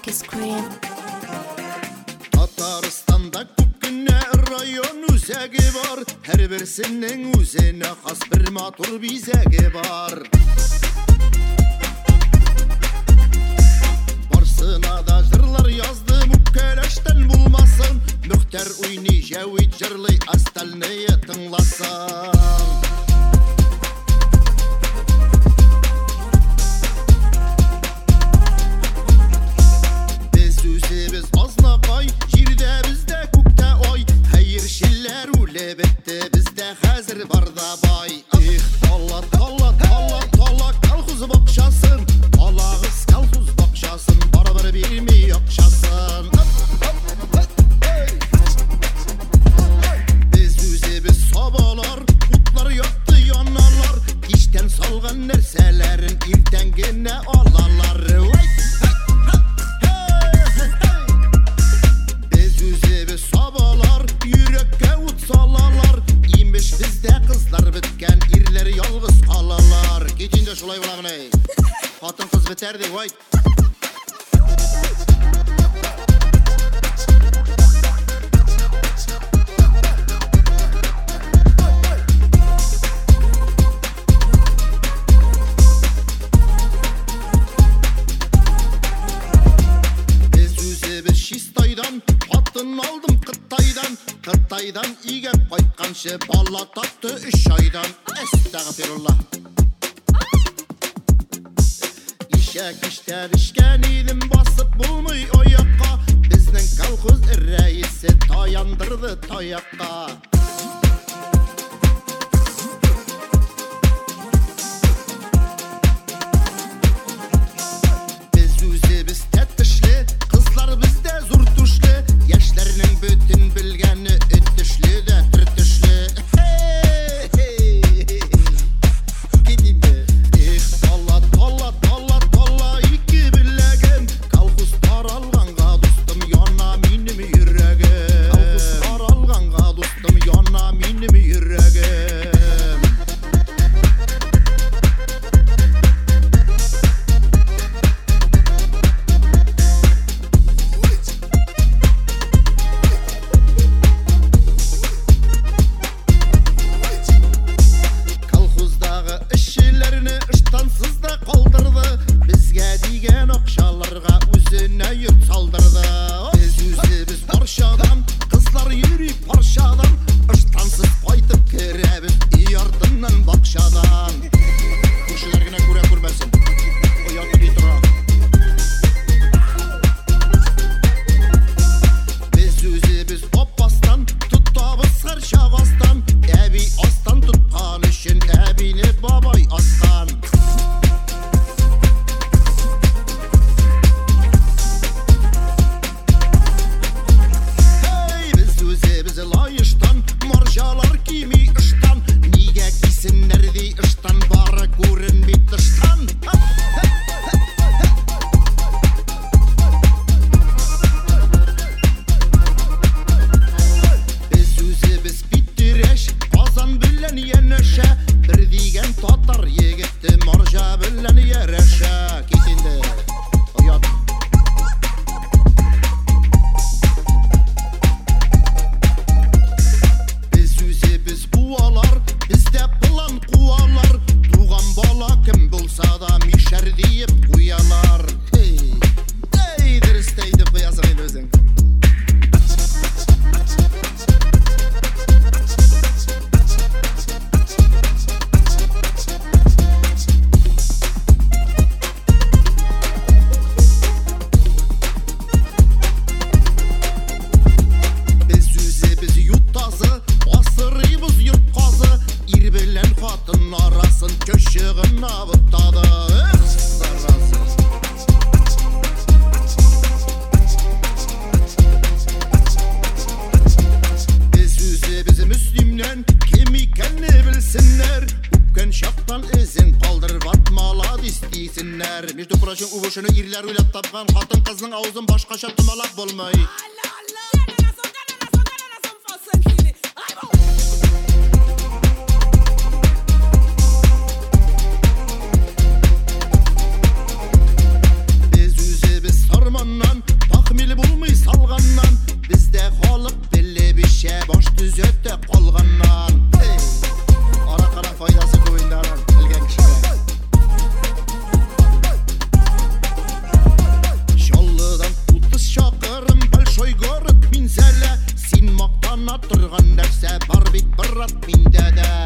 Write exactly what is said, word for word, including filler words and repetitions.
music is green. Татарстанда күпкенә район үзәге бар, һәр берсенең үзенә хас бер матур бизәге бар. Барсына да җырлар яздым, үпкәләштән булмасын, Мөхтәр уйный, Җәвид җырлый, остальные тыңласын. Бетте бездә хәзер барда бай. Их, алла, алла, алла, алла, колхоз бакчасын, алагыз колхоз бакчасын, барыбер бирми акчасын. Без үзебез сабалар, утлар якты яналар, кичтән салган нәрсәләрен иртән генә алалар. Без үзебез сабалар, йөрәккә салалар, имеш бездә кызлар беткән, ирләр ялгыз калалар. Китинде шулай була гына. Хатын кыз бетәр ди, вай. Без үзебез чистайдан, хатын алдым Кытайдан. Кытайдан иге кайтканчы бала тапты үч айдан. Әстәгъфирулла. Ишәк иштәр ишкән идем, басып булмый аякка. Безнең колхоз рәисе таяндырды таякка. Без үзебез тәттешле, кызлар бездә зур түшле, яшьләрнең бөтен белгәне өттешле дә төртешле. Китинде. Их, алла, алла, алла, алла, ике беләгем, колхоз таралганга дустым яна минем йөрәгем. Колхоз таралганга дустым яна минем йөрәгем. Колхоздагы эшчеләрне ыштансыз да калдырды, безгә дигән акчаларга үзенә йорт салдырды. Без үзебез парчадан, кызлар йөри парчадан, ыштансыз кайтып керәбез өй артыннан бакчадан. Күршеләр генә күрә күрмәсен. Ояты ди тора. Без үзебез топпастан, тотабыз һәр чагастан, әби астан тоткан өчен әбине бабай аскан. Hey, без үзебез лаештан, марҗалар кими ыштан, нигә кисеннәр ди ыштан, бары күренми тыштан. Без үзебез биттерәш, Казан белән янәшә, бер дигән татар егете марҗа белән ярәшә. Китинде. Оят. Без үзебез буалар, бездә план куалар, туган бала кем булса да мишәр диеп куялар. Эй, эй, дөрестәй дип куясың инде үзең. Без үзебез ютазы, асырыйбыз йорт казы, ир белән хатын арасын көчеген абытады. Эх, зараза. Без үзебез мөслимнән кем икәнне белсеннәр, үпкән чактан эзен калдырып атмала дисеннәр. Между прочим, убышыны ирләр уйлап тапкан, хатын кызның авызын башкача томалап булмый. Biz үзебез сарманнан, тұрған нәрсе бар бит бір рат менде де.